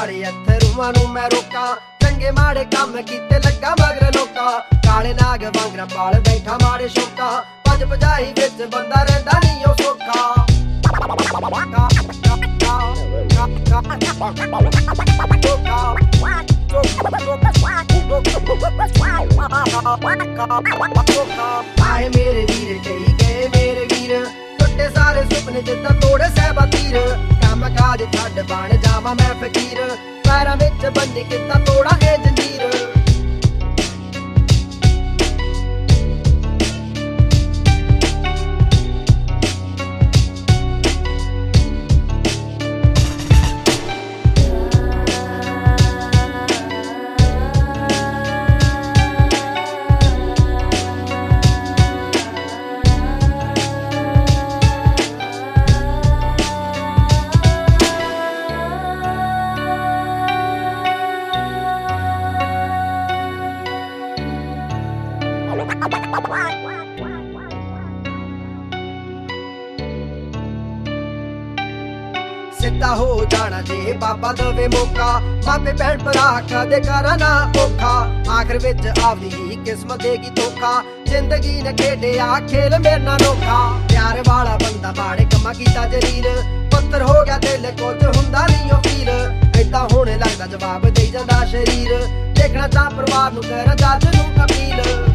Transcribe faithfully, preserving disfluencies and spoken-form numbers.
ਮਾੜੇ ਅਥਰੂਆਂ ਨੂੰ ਮੈਂ ਰੋਕਾਂ ਚੰਗੇ ਮਾੜੇ ਕੰਮ ਕੀਤੇ ਲੱਗਾ ਮਗਰ ਲੋਕਾਂ ਕਾਲੇ ਨਾਗ ਵਾਂਗਰਾ ਪਾਲ ਬੈਠਾ ਮਾੜੇ ਸ਼ੌਕਾਂ ਭੱਜ ਭਜਾਈ ਵਿੱਚ ਬੰਦਾ ਰਹਿੰਦਾ ਨਹੀਂ ਉਹ ਸੌਖਾ ਆਏ ਮੇਰੇ ਵੀਰ ਕਹੀ ਗਏ ਮੇਰੇ ਵੀਰ ਟੁੱਟੇ ਸਾਰੇ ਸੁਪਨੇ ਜਿੱਦਾਂ ਤੋੜੇ ਸਹਿਬਾ ਤੀਰ ਕੰਮ ਕਾਜ ਛੱਡ ਬਣ ਜਾਵਾਂ ਮੈਂ ਫਕੀਰ ਪੈਰਾਂ ਵਿੱਚ ਬੰਨੀ ਕਿੱਦਾਂ ਤੋੜਾ ਇਹ ਜੰਜੀਰ ਸਿੱਧਾ ਹੋ ਜਾਣਾ ਜੇ ਬਾਬਾ ਦਵੇ ਮੌਕਾ ਮਾਪੇ ਭੈਣ ਭਰਾ ਕਦੇ ਕਰਾਂ ਨਾ ਔਖਾ ਆਖਰ ਵਿੱਚ ਆਪਦੀ ਹੀ ਕਿਸਮਤ ਦੇਗੀ ਧੋਖਾ ਜ਼ਿੰਦਗੀ ਨੇ ਖੇਡਿਆ ਖੇਲ ਮੇਰੇ ਨਾਲ ਨੋਖਾ ਪਿਆਰ ਵਾਲਾ ਬੰਦਾ ਮਾੜੇ ਕੰਮਾਂ ਕੀਤਾ ਜਰੀਰ ਪੱਥਰ ਹੋ ਗਿਆ ਦਿਲ ਕੁਝ ਹੁੰਦਾ ਨਹੀਂ ਉਹ ਫੀਲ ਏਦਾਂ ਹੋਣੇ ਲੱਗਦਾ ਜਵਾਬ ਦੇ ਜਾਂਦਾ ਸ਼ਰੀਰ ਦੇਖਣਾ ਤਾਂ ਪਰਿਵਾਰ ਨੂੰ ਕਰ ਜੱਜ ਨੂੰ ਅਪੀਲ